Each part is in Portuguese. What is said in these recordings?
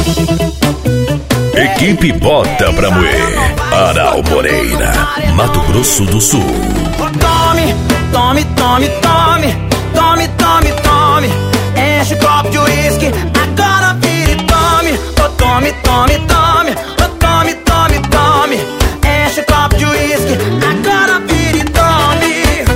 Equipe Bota Pra Moer, Aral Moreira, Mato Grosso do Sul. Tome, tome, tome, tome, tome, tome, tome. Enche o copo de uísque, agora vira e tome. Tome, tome, tome, tome, tome, tome. Enche o copo de uísque, agora vira e tome.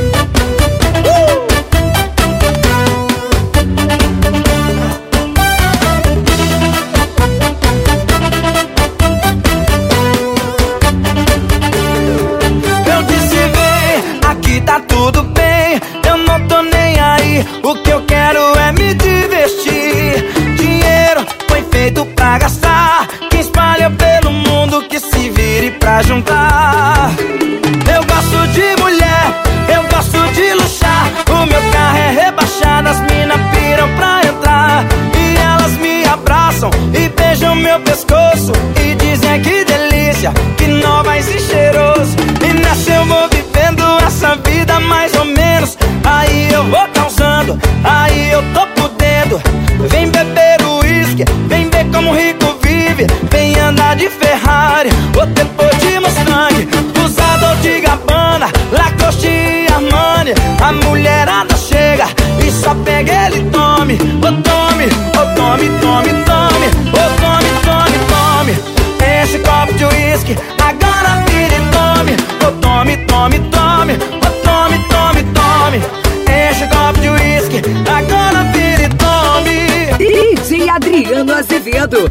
Eu disse vem, aqui tá tudo bem, eu não tô nem aí. O que eu quero é me divertir. Dinheiro foi feito pra gastar, que espalha pelo mundo, que se vire pra juntar. Eu gosto de mulher, eu gosto de luxar. O meu carro é rebaixado, as mina piram pra entrar. E elas me abraçam e beijam meu pescoço e dizem que delícia, que nova e cheiroso. E nessa eu vou vivendo essa vida mais ou menos. Aí eu vou causando, aí eu tô podendo. Vem beber uísque, vem ver como o rico vive. Vem andar de Ferrari, ou depois de Mustang. Usador de Gabbana, Lacoste e Armani. A mulherada chega e só pega ele e tome. Ô tome, ô tome, tome, tome. Ô tome, tome, tome. Enche copo de uísque, agora vira e tome. Ô tome, tome, tome. Ô tome, tome, tome. Enche copo de uísque, agora vira e tome. DJ Adriano Azevedo.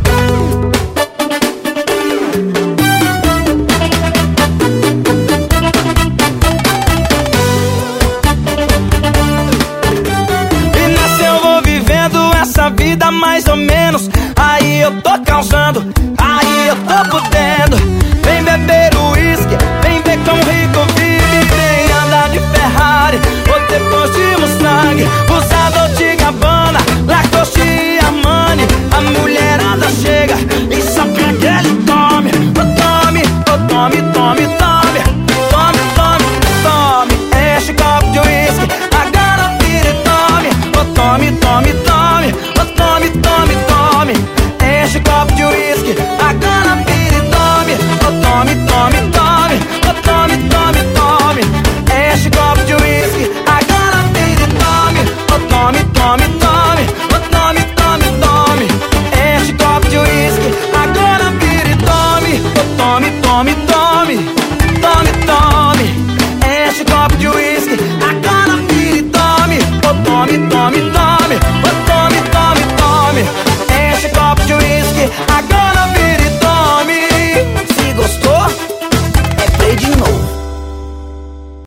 E nessa eu vou vivendo essa vida mais ou menos. Aí eu tô causando, aí eu tô podendo.